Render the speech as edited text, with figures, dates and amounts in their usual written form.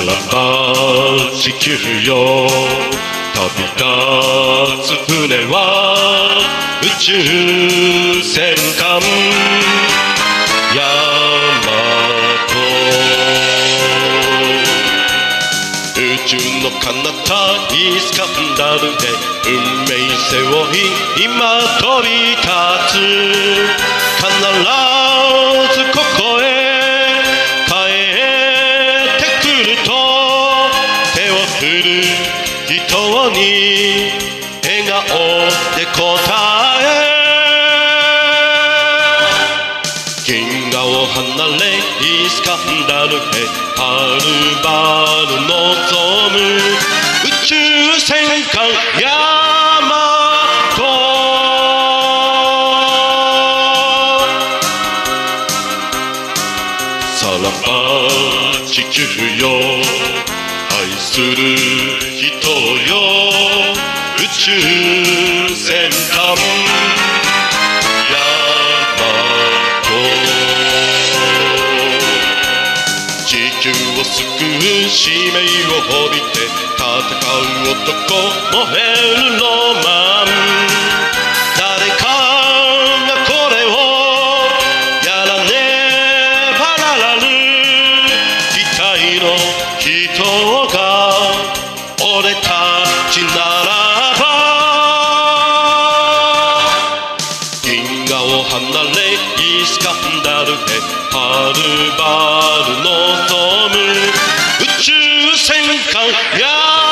らば地球よ旅立つ船は宇宙戦艦ヤマト宇宙の彼方イスカンダルで運命背負い今飛び立つ必ずここへ帰ってくると手を振る人に笑顔で答え銀河を離れイスカンダルへはるばる望む宇宙戦艦ヤマトさらば地球よ愛する人よ宇宙戦艦ヤマト地球を救う使命を帯びて戦う男燃えるロマン誰かがこれをやらねばならぬ期待の人が俺たちならば銀河を離れイスカンダルへはるばる望む宇宙戦艦